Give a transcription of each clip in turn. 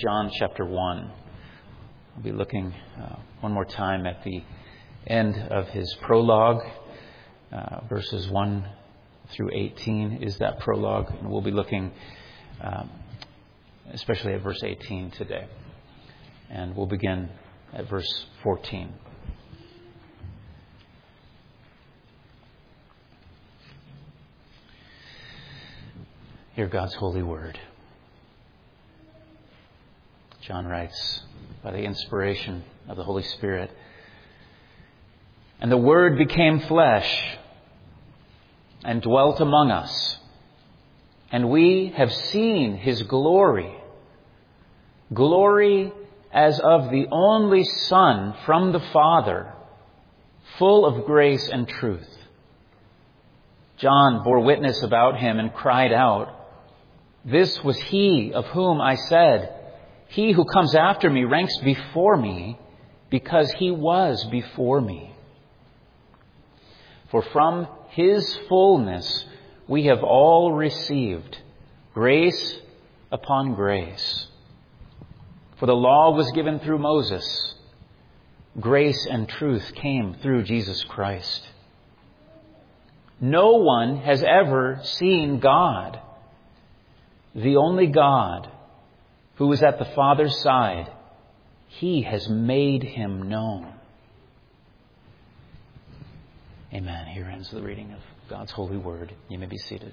John chapter 1. We'll be looking one more time at the end of his prologue. Verses 1 through 18 is that prologue. And we'll be looking especially at verse 18 today. And we'll begin at verse 14. Hear God's holy word. John writes, by the inspiration of the Holy Spirit, "And the Word became flesh and dwelt among us, and we have seen His glory, glory as of the only Son from the Father, full of grace and truth. John bore witness about Him and cried out, 'This was He of whom I said, He who comes after me ranks before me, because He was before me.' For from His fullness we have all received grace upon grace. For the law was given through Moses. Grace and truth came through Jesus Christ. No one has ever seen God. The only God, who is at the Father's side, He has made Him known." Amen. Here ends the reading of God's holy word. You may be seated.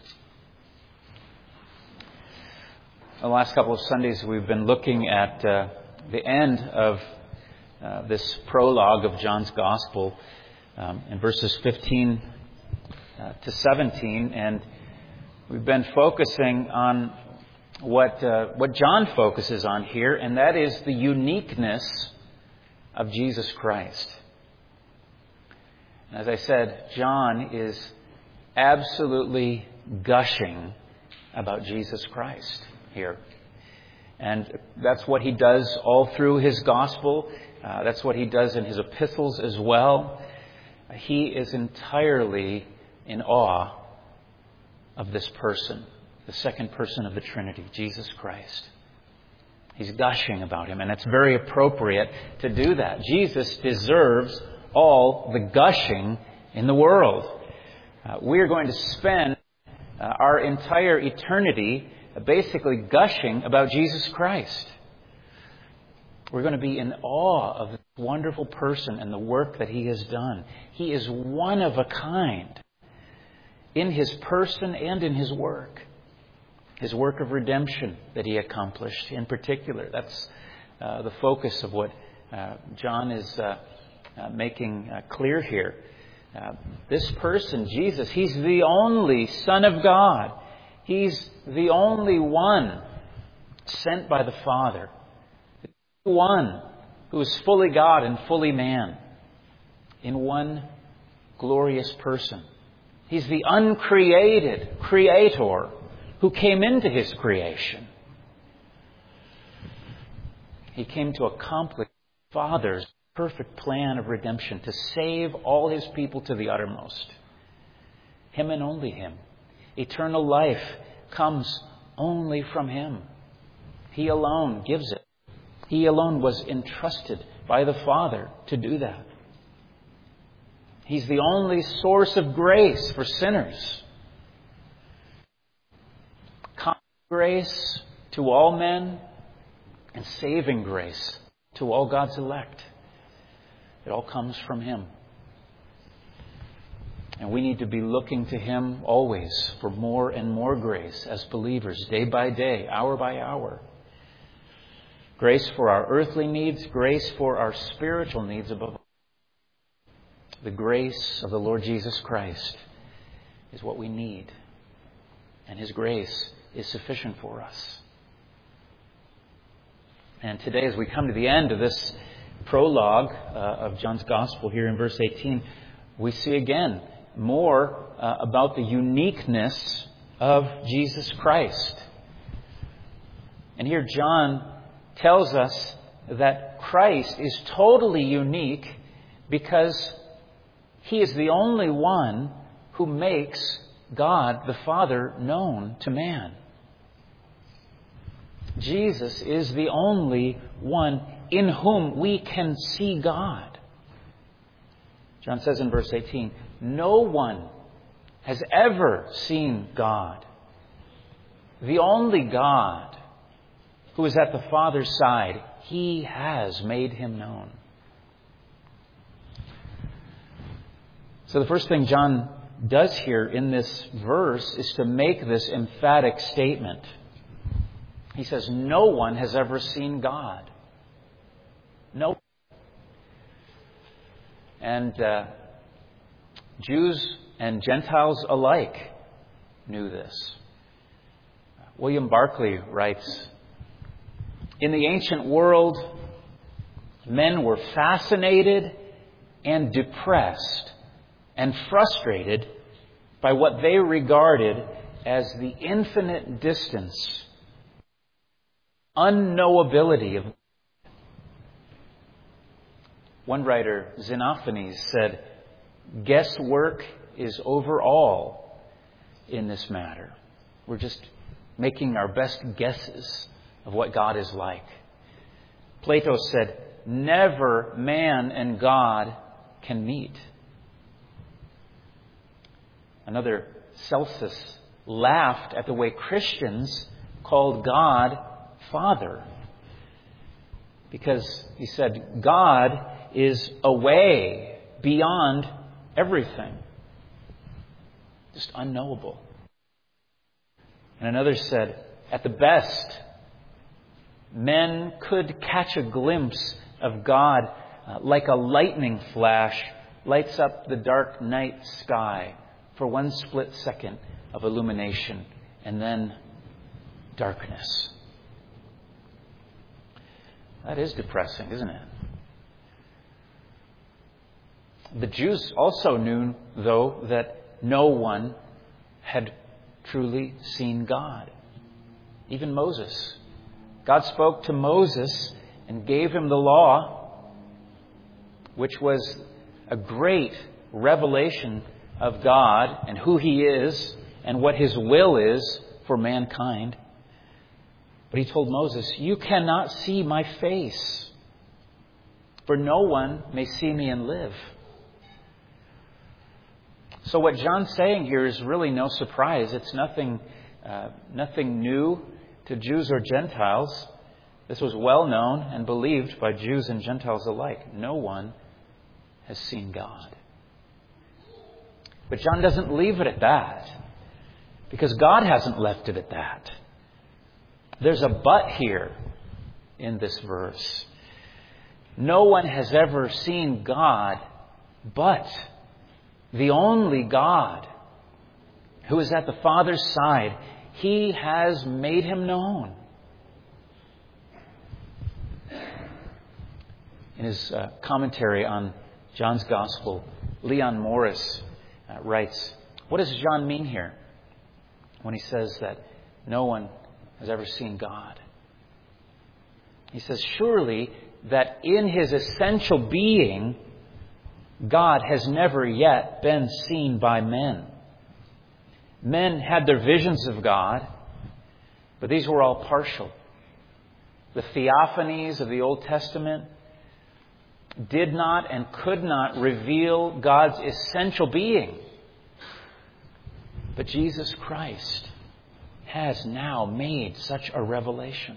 The last couple of Sundays we've been looking at the end of this prologue of John's Gospel in verses 15 to 17, and we've been focusing on what John focuses on here, and that is the uniqueness of Jesus Christ. As I said, John is absolutely gushing about Jesus Christ here. And that's what he does all through his gospel. That's what he does in his epistles as well. He is entirely in awe of this person, the second person of the Trinity, Jesus Christ. He's gushing about Him, and it's very appropriate to do that. Jesus deserves all the gushing in the world. We are going to spend our entire eternity basically gushing about Jesus Christ. We're going to be in awe of this wonderful person and the work that He has done. He is one of a kind in His person and in His work. His work of redemption that He accomplished in particular. That's the focus of what John is making clear here. This person, Jesus, He's the only Son of God. He's the only one sent by the Father. The one who is fully God and fully man in one glorious person. He's the uncreated Creator who came into His creation. He came to accomplish the Father's perfect plan of redemption, to save all His people to the uttermost. Him and only Him. Eternal life comes only from Him. He alone gives it. He alone was entrusted by the Father to do that. He's the only source of grace for sinners. Common grace to all men and saving grace to all God's elect. It all comes from Him. And we need to be looking to Him always for more and more grace as believers, day by day, hour by hour. Grace for our earthly needs, grace for our spiritual needs above all. The grace of the Lord Jesus Christ is what we need. And His grace is sufficient for us. And today, as we come to the end of this prologue of John's Gospel here in verse 18, we see again more about the uniqueness of Jesus Christ. And here John tells us that Christ is totally unique because He is the only one who makes God the Father known to man. Jesus is the only one in whom we can see God. John says in verse 18, no one has ever seen God. The only God who is at the Father's side, He has made Him known. So the first thing John does here in this verse is to make this emphatic statement. He says, no one has ever seen God. No. And Jews and Gentiles alike knew this. William Barclay writes, in the ancient world, men were fascinated and depressed and frustrated by what they regarded as the infinite distance, unknowability of God. One writer, Xenophanes, said, guesswork is over all in this matter. We're just making our best guesses of what God is like. Plato said, never man and God can meet. Another, Celsus, laughed at the way Christians called God Father. Because he said, God is away beyond everything. Just unknowable. And another said, at the best, men could catch a glimpse of God like a lightning flash lights up the dark night sky for one split second of illumination and then darkness. That is depressing, isn't it? The Jews also knew, though, that no one had truly seen God. Even Moses. God spoke to Moses and gave him the law, which was a great revelation of God and who He is and what His will is for mankind. But He told Moses, you cannot see my face, for no one may see me and live. So what John's saying here is really no surprise. It's nothing new to Jews or Gentiles. This was well known and believed by Jews and Gentiles alike. No one has seen God. But John doesn't leave it at that, because God hasn't left it at that. There's a but here in this verse. No one has ever seen God but the only God who is at the Father's side. He has made Him known. In his commentary on John's Gospel, Leon Morris writes, what does John mean here when he says that no one has ever seen God? He says, surely that in His essential being, God has never yet been seen by men. Men had their visions of God, but these were all partial. The theophanies of the Old Testament did not and could not reveal God's essential being. But Jesus Christ has now made such a revelation.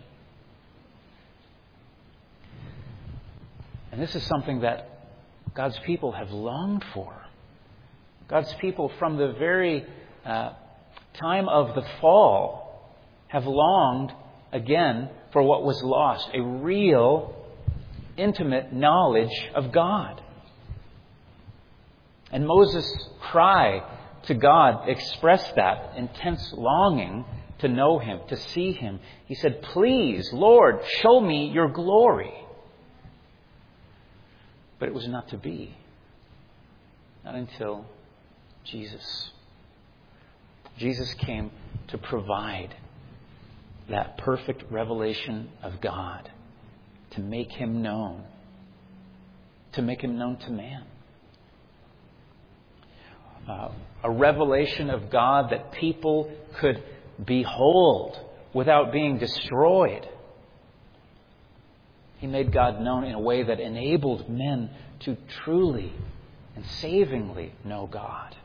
And this is something that God's people have longed for. God's people from the very time of the fall have longed again for what was lost, a real, intimate knowledge of God. And Moses' cry to God expressed that intense longing to know Him, to see Him. He said, please, Lord, show me your glory. But it was not to be. Not until Jesus. Jesus came to provide that perfect revelation of God, to make Him known, to make Him known to man. A revelation of God that people could behold without being destroyed. He made God known in a way that enabled men to truly and savingly know God.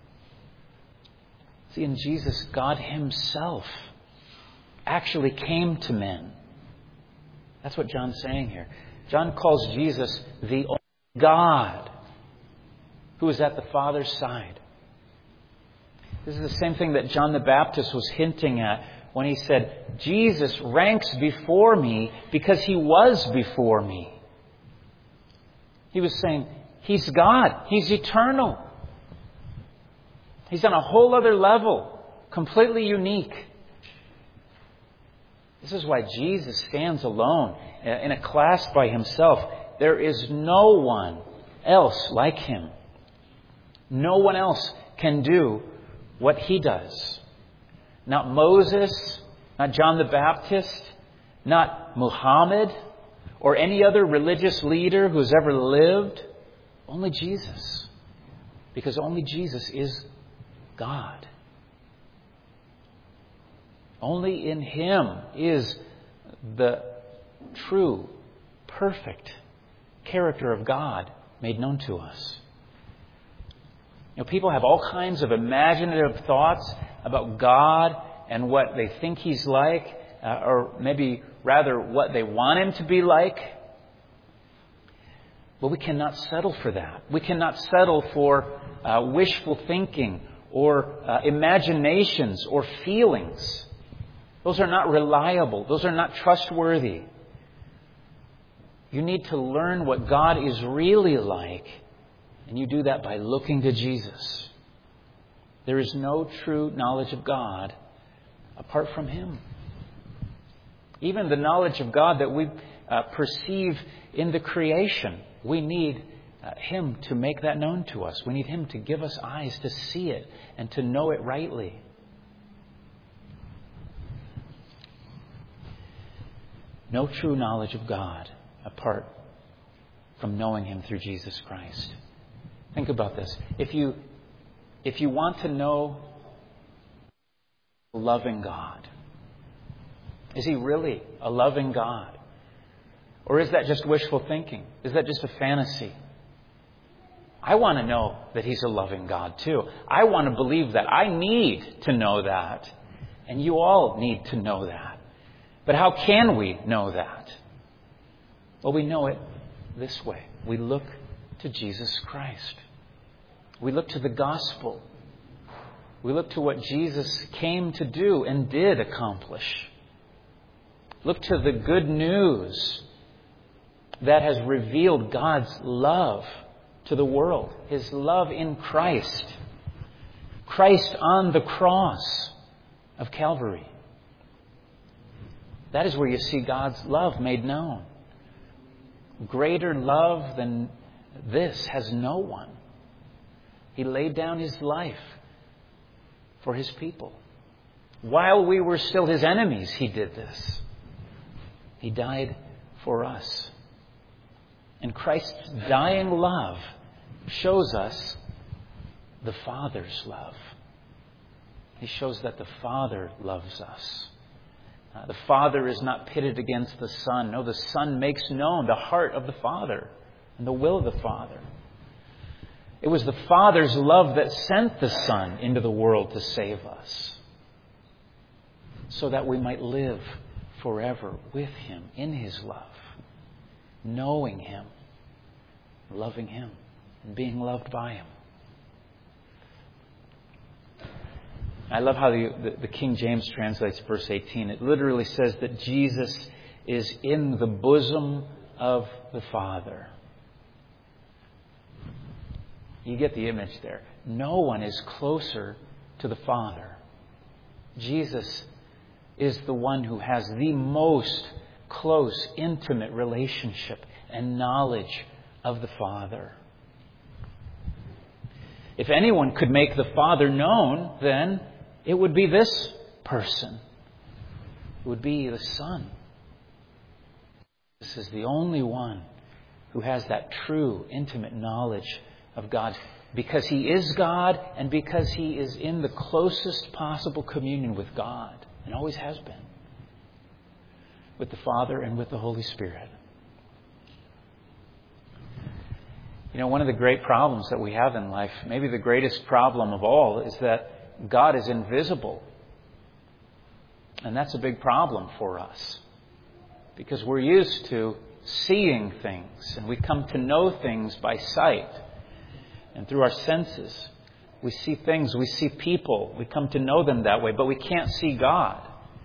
See, in Jesus, God Himself actually came to men. That's what John's saying here. John calls Jesus the only God who is at the Father's side. This is the same thing that John the Baptist was hinting at when he said, Jesus ranks before me because He was before me. He was saying, He's God. He's eternal. He's on a whole other level, completely unique. This is why Jesus stands alone in a class by Himself. There is no one else like Him. No one else can do what He does. Not Moses, not John the Baptist, not Muhammad, or any other religious leader who's ever lived. Only Jesus. Because only Jesus is God. Only in Him is the true, perfect character of God made known to us. You know, people have all kinds of imaginative thoughts about God and what they think He's like, or maybe rather what they want Him to be like. But we cannot settle for that. We cannot settle for wishful thinking or imaginations or feelings. Those are not reliable. Those are not trustworthy. You need to learn what God is really like, and you do that by looking to Jesus. There is no true knowledge of God apart from Him. Even the knowledge of God that we perceive in the creation, we need Him to make that known to us. We need Him to give us eyes to see it and to know it rightly. No true knowledge of God apart from knowing Him through Jesus Christ. Think about this. If you want to know a loving God, is He really a loving God? Or is that just wishful thinking? Is that just a fantasy? I want to know that He's a loving God too. I want to believe that. I need to know that. And you all need to know that. But how can we know that? Well, we know it this way. We look to Jesus Christ. We look to the gospel. We look to what Jesus came to do and did accomplish. Look to the good news that has revealed God's love to the world. His love in Christ. Christ on the cross of Calvary. That is where you see God's love made known. Greater love than this has no one. He laid down His life for His people. While we were still His enemies, He did this. He died for us. And Christ's dying love shows us the Father's love. He shows that the Father loves us. The Father is not pitted against the Son. No, the Son makes known the heart of the Father and the will of the Father. It was the Father's love that sent the Son into the world to save us, so that we might live forever with Him in His love, knowing Him, loving Him, and being loved by Him. I love how the King James translates verse 18. It literally says that Jesus is in the bosom of the Father. You get the image there. No one is closer to the Father. Jesus is the one who has the most close, intimate relationship and knowledge of the Father. If anyone could make the Father known, then it would be this person. It would be the Son. This is the only one who has that true, intimate knowledge of God, because He is God and because He is in the closest possible communion with God and always has been. with the Father and with the Holy Spirit. You know, one of the great problems that we have in life, maybe the greatest problem of all, is that God is invisible. And that's a big problem for us, because we're used to seeing things, and we come to know things by sight and through our senses. We see things, we see people, we come to know them that way, but we can't see God.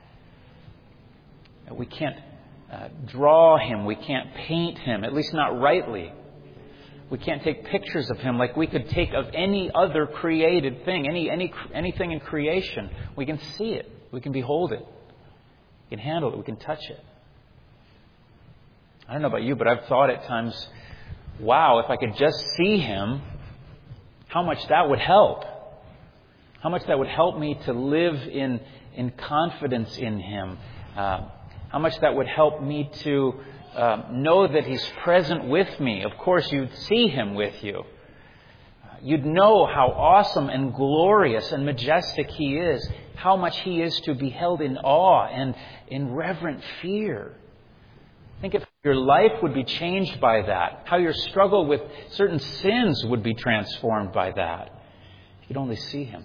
We can't draw Him, we can't paint Him, at least not rightly. We can't take pictures of Him like we could take of any other created thing, anything in creation. We can see it, we can behold it, we can handle it, we can touch it. I don't know about you, but I've thought at times, wow, if I could just see Him, how much that would help. How much that would help me to live in confidence in Him. How much that would help me to know that He's present with me. Of course, you'd see Him with you. You'd know how awesome and glorious and majestic He is. How much He is to be held in awe and in reverent fear. Think if your life would be changed by that. How your struggle with certain sins would be transformed by that. You could only see Him.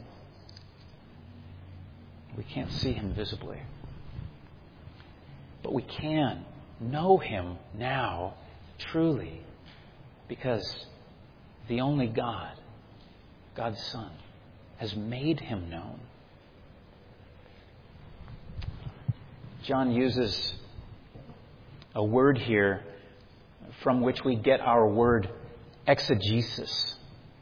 We can't see Him visibly. But we can know Him now truly, because the only God, God's Son, has made Him known. John uses a word here from which we get our word exegesis.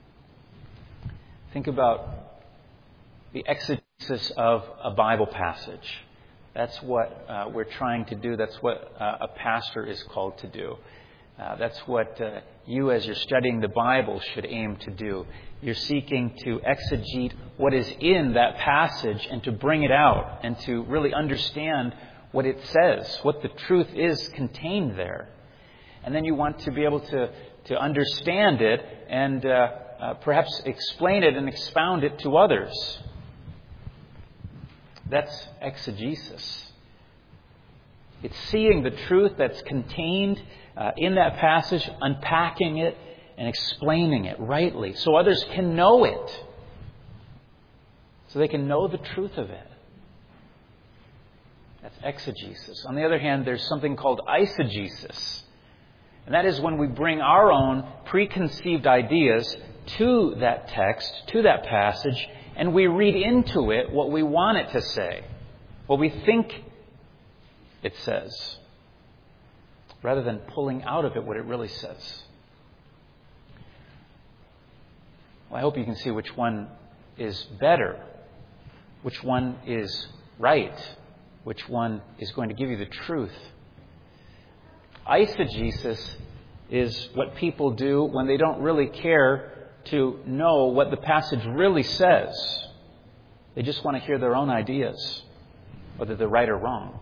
Think about the exegesis of a Bible passage. That's what we're trying to do. That's what a pastor is called to do. That's what you, as you're studying the Bible, should aim to do. You're seeking to exegete what is in that passage and to bring it out and to really understand what it says, what the truth is contained there. And then you want to be able to understand it and perhaps explain it and expound it to others. That's exegesis. It's seeing the truth that's contained in that passage, unpacking it and explaining it rightly so others can know it, so they can know the truth of it. That's exegesis. On the other hand, there's something called eisegesis. And that is when we bring our own preconceived ideas to that text, to that passage, and we read into it what we want it to say, what we think it says, rather than pulling out of it what it really says. Well, I hope you can see which one is better, which one is right, which one is going to give you the truth. Eisegesis is what people do when they don't really care to know what the passage really says. They just want to hear their own ideas, whether they're right or wrong.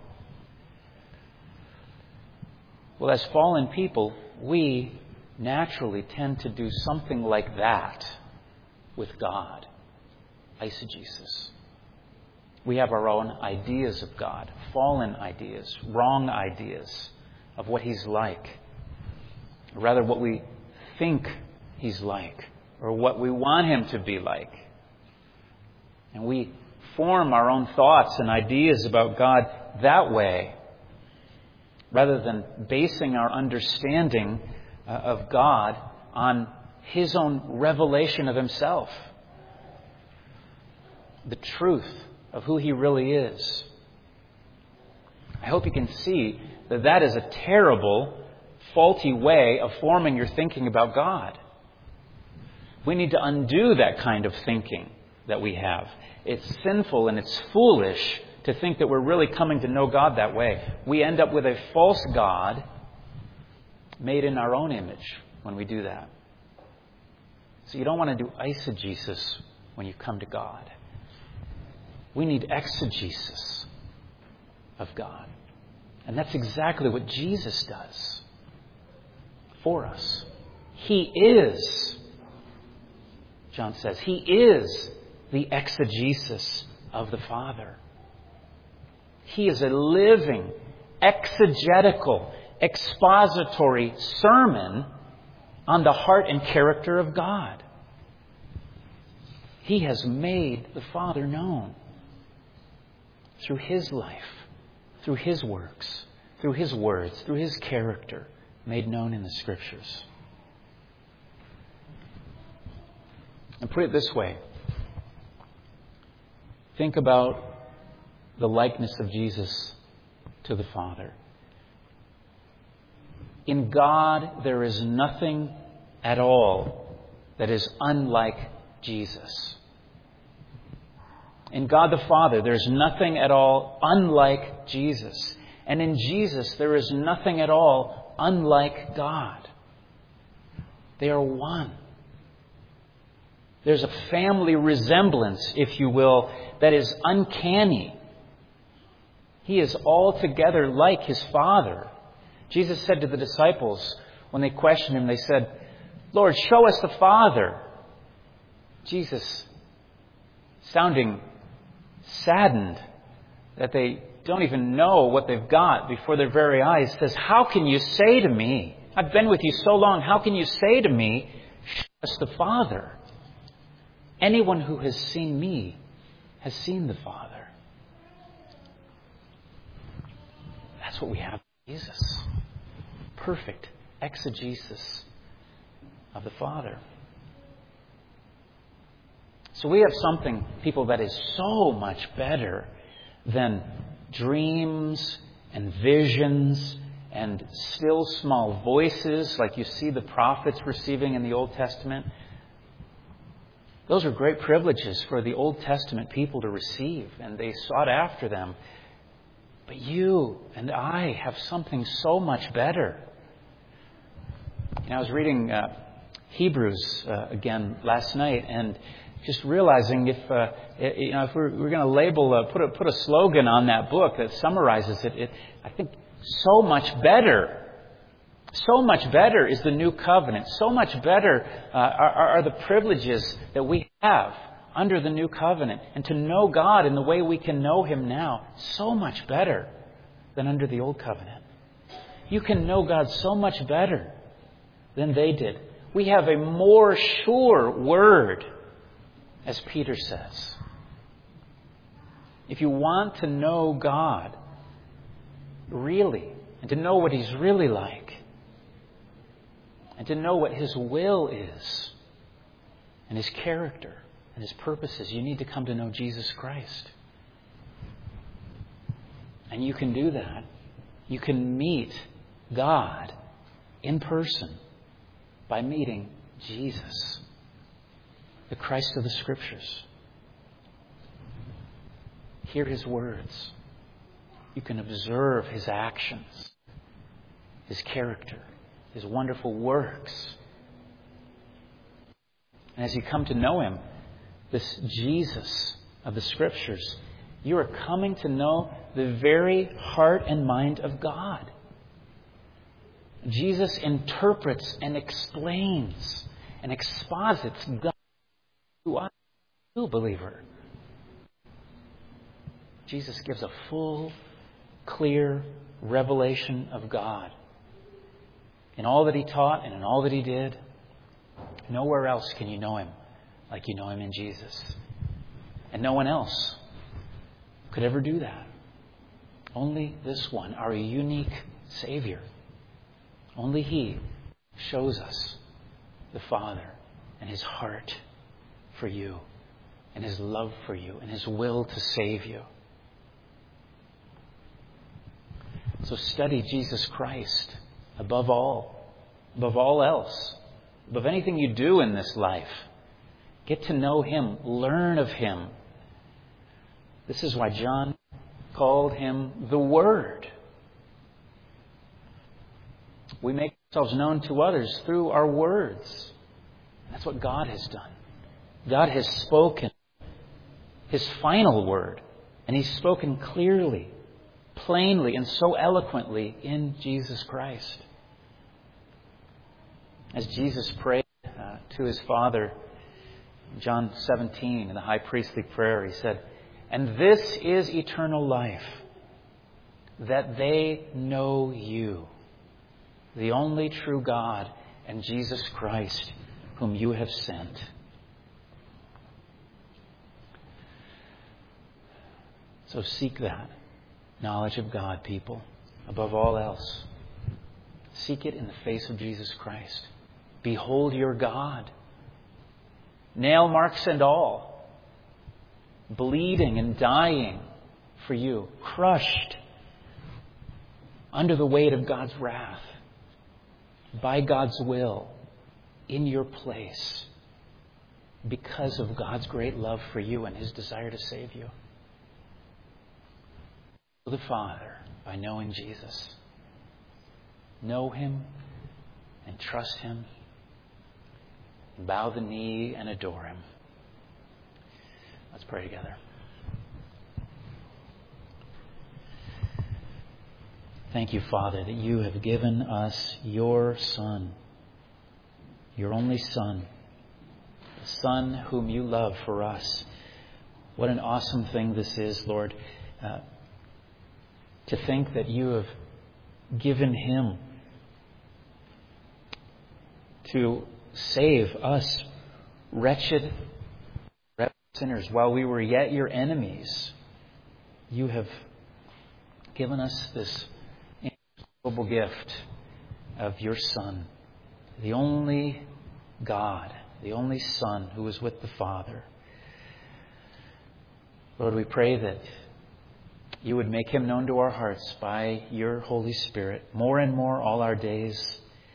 Well, as fallen people, we naturally tend to do something like that with God. Eisegesis. We have our own ideas of God, fallen ideas, wrong ideas of what He's like, or rather what we think He's like, or what we want Him to be like. And we form our own thoughts and ideas about God that way, rather than basing our understanding of God on His own revelation of Himself, the truth of who He really is. I hope you can see that that is a terrible, faulty way of forming your thinking about God. We need to undo that kind of thinking that we have. It's sinful and it's foolish to think that we're really coming to know God that way. We end up with a false God made in our own image when we do that. So you don't want to do eisegesis when you come to God. We need exegesis of God. And that's exactly what Jesus does for us. He is, John says, He is the exegesis of the Father. He is a living exegetical, expository sermon on the heart and character of God. He has made the Father known through His life, through His works, through His words, through His character, made known in the Scriptures. And put it this way. Think about the likeness of Jesus to the Father. In God, there is nothing at all that is unlike Jesus. In God the Father, there is nothing at all unlike Jesus. And in Jesus, there is nothing at all unlike God. They are one. There's a family resemblance, if you will, that is uncanny. He is altogether like His Father. Jesus said to the disciples, when they questioned Him, they said, "Lord, show us the Father." Jesus, sounding saddened that they don't even know what they've got before their very eyes, says, "How can you say to me, I've been with you so long, how can you say to me, show us the Father? Anyone who has seen me has seen the Father." That's what we have in Jesus. Perfect exegesis of the Father. So we have something, people, that is so much better than dreams and visions and still small voices like you see the prophets receiving in the Old Testament. Those are great privileges for the Old Testament people to receive, and they sought after them. But you and I have something so much better. I was reading Hebrews again last night, and just realizing if we're going to label, put a slogan on that book that summarizes it, I think so much better. So much better is the new covenant. So much better are the privileges that we have under the new covenant. And to know God in the way we can know Him now, so much better than under the old covenant. You can know God so much better than they did. We have a more sure word, as Peter says. If you want to know God really, and to know what He's really like, and to know what His will is, and His character, and His purposes, you need to come to know Jesus Christ. And you can do that. You can meet God in person by meeting Jesus, the Christ of the Scriptures. Hear His words. You can observe His actions, His character, His wonderful works. And as you come to know Him, this Jesus of the Scriptures, you are coming to know the very heart and mind of God. Jesus interprets and explains and exposits God to us, you believer. Jesus gives a full, clear revelation of God in all that He taught and in all that He did. Nowhere else can you know Him like you know Him in Jesus. And no one else could ever do that. Only this one, our unique Savior. Only He shows us the Father and His heart for you, and His love for you, and His will to save you. So study Jesus Christ above all else, above anything you do in this life. Get to know Him, learn of Him. This is why John called Him the Word. We make ourselves known to others through our words. That's what God has done. God has spoken His final word, and He's spoken clearly, plainly, and so eloquently in Jesus Christ. As Jesus prayed to His Father, John 17, in the high priestly prayer, He said, "And this is eternal life, that they know you, the only true God, and Jesus Christ, whom you have sent. So seek that knowledge of God, people, above all else. Seek it in the face of Jesus Christ. Behold your God. Nail marks and all. Bleeding and dying for you. Crushed under the weight of God's wrath. By God's will. In your place. Because of God's great love for you and His desire to save you. The Father by knowing Jesus. Know Him and trust Him. Bow the knee and adore Him. Let's pray together. Thank you, Father, that you have given us your Son, your only Son, the Son whom you love for us. What an awesome thing this is, Lord, to think that you have given Him to save us, wretched sinners, while we were yet your enemies. You have given us this incredible gift of your Son, the only God, the only Son who was with the Father. Lord, we pray that you would make Him known to our hearts by your Holy Spirit more and more all our days.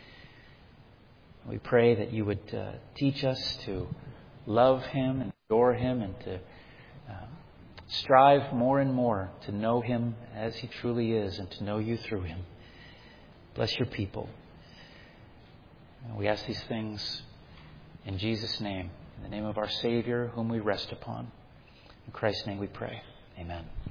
We pray that you would teach us to love Him and adore Him and to strive more and more to know Him as He truly is and to know you through Him. Bless your people. We ask these things in Jesus' name, in the name of our Savior, whom we rest upon. In Christ's name we pray. Amen.